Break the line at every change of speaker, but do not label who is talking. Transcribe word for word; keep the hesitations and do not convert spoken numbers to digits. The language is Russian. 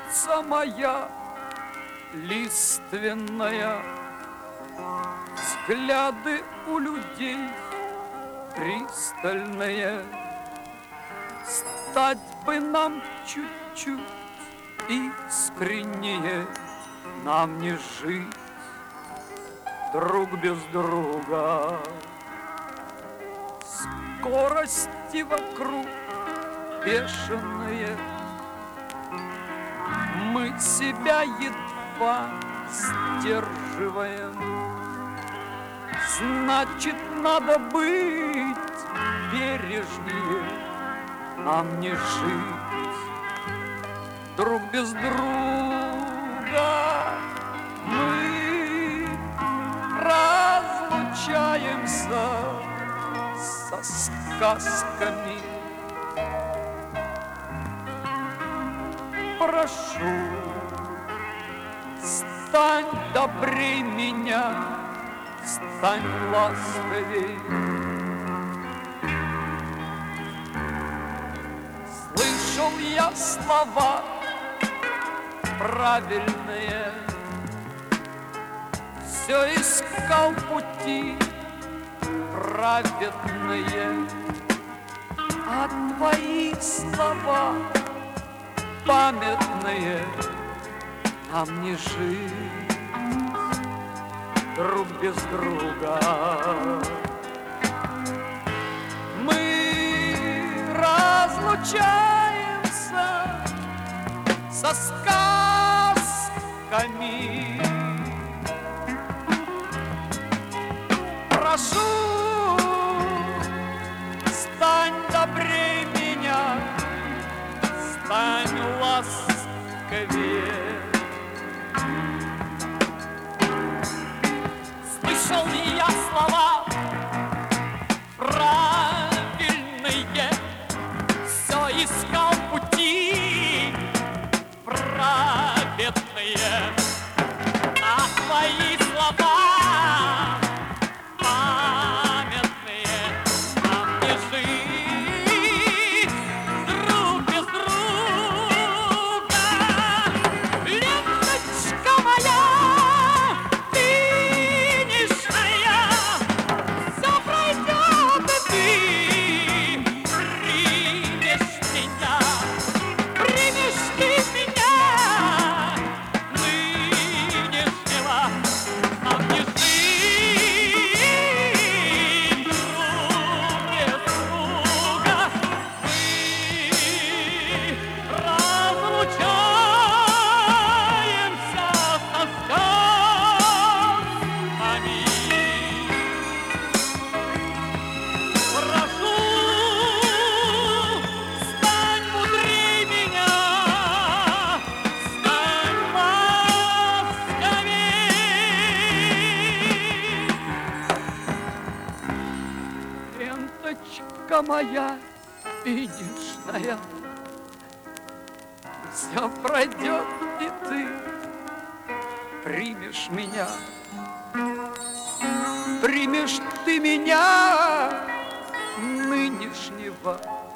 Птица моя лиственная, взгляды у людей пристальные. Стать бы нам чуть-чуть искреннее, нам не жить друг без друга. Скорости вокруг бешеные, мы себя едва сдерживаем. Значит, надо быть бережнее, нам не жить друг без друга. Мы разлучаемся со сказками. Прошу, стань добрей меня, стань ласковей. Слышал я слова правильные, все искал пути праведные, а твои слова памятные, нам не жить друг без друга. Мы разлучаемся со сказками. Прошу, стань добрей меня, стань ласковее. Слышал я слова правильные, все искал пути праведные, а твои слова памятные, нам не жить друг без друга. Ленточка моя финишная, все пройдет, и ты примешь меня, примешь ты меня, нынешнего нам не жить друг без друга. Мы разлучаемся со сказками. Прошу, стань мудрей меня, стань ласковей. Ленточка моя финишная, все пройдет, и ты примешь меня, примешь ты меня, нынешнего